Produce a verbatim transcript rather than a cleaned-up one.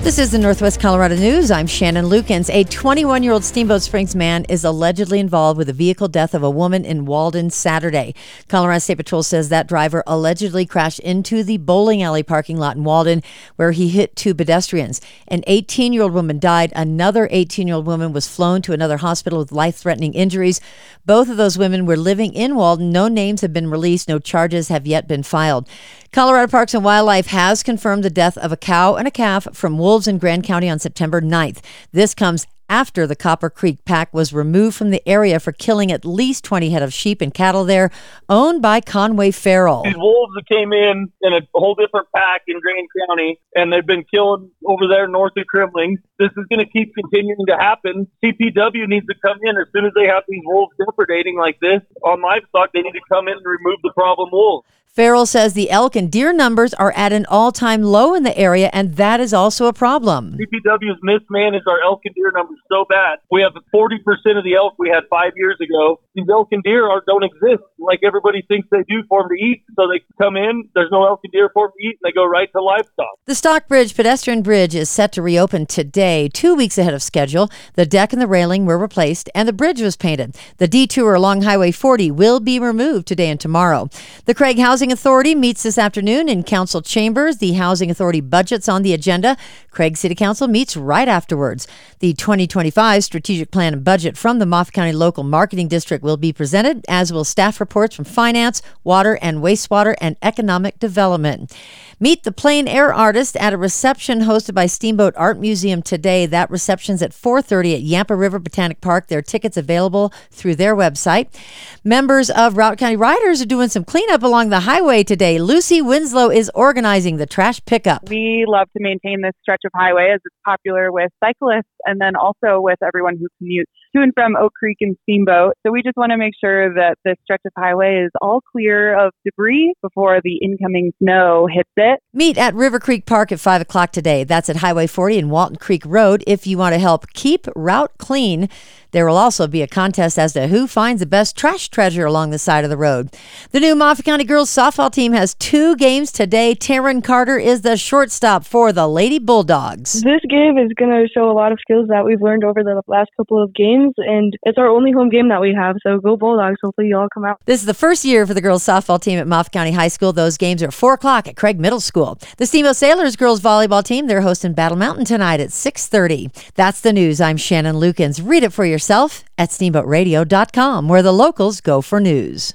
This is the Northwest Colorado News. I'm Shannon Lukens. A twenty-one-year-old Steamboat Springs man is allegedly involved with the vehicle death of a woman in Walden Saturday. Colorado State Patrol says that driver allegedly crashed into the bowling alley parking lot in Walden, where he hit two pedestrians. An eighteen-year-old woman died. Another eighteen-year-old woman was flown to another hospital with life-threatening injuries. Both of those women were living in Walden. No names have been released. No charges have yet been filed. Colorado Parks and Wildlife has confirmed the death of a cow and a calf from wolves in Grand County on September ninth. This comes after the Copper Creek pack was removed from the area for killing at least twenty head of sheep and cattle there, owned by Conway Farrell. These wolves that came in in a whole different pack in Grand County, and they've been killing over there north of Kremling. This is going to keep continuing to happen. C P W needs to come in as soon as they have these wolves depredating like this on livestock. They need to come in and remove the problem wolves. Farrell says the elk and deer numbers are at an all-time low in the area, and that is also a problem. C P W has mismanaged our elk and deer numbers so bad. We have forty percent of the elk we had five years ago. These elk and deer are, don't exist like everybody thinks they do for them to eat. So they come in, there's no elk and deer for them to eat, and they go right to livestock. The Stockbridge pedestrian bridge is set to reopen today, two weeks ahead of schedule. The deck and the railing were replaced, and the bridge was painted. The detour along Highway forty will be removed today and tomorrow. The Craig Housing Authority meets this afternoon in council chambers. The Housing Authority budget's on the agenda. Craig City Council meets right afterwards. The twenty twenty-five strategic plan and budget from the Moffat County Local Marketing District will be presented, as will staff reports from finance, water and wastewater, and economic development. Meet the Plein Air artist at a reception hosted by Steamboat Art Museum today. That reception's at four thirty at Yampa River Botanic Park. There are tickets available through their website. Members of Routt County Riders are doing some cleanup along the highway today. Lucy Winslow is organizing the trash pickup. We love to maintain this stretch of highway as it's popular with cyclists and then also with everyone who commutes to and from Oak Creek and Steamboat. So we just want to make sure that this stretch of highway is all clear of debris before the incoming snow hits it. Meet at River Creek Park at five o'clock today. That's at Highway forty and Walton Creek Road if you want to help keep Routt clean. There will also be a contest as to who finds the best trash treasure along the side of the road. The new Moffat County girls softball team has two games today. Taryn Carter is the shortstop for the Lady Bulldogs. This game is going to show a lot of skills that we've learned over the last couple of games, and it's our only home game that we have, so go Bulldogs. Hopefully you all come out. This is the first year for the girls softball team at Moffat County High School. Those games are at four o'clock at Craig Middle School. The Steamboat Sailors girls volleyball team, they're hosting Battle Mountain tonight at six thirty. That's the news. I'm Shannon Lukens. Read it for yourself at steamboat radio dot com, where the locals go for news.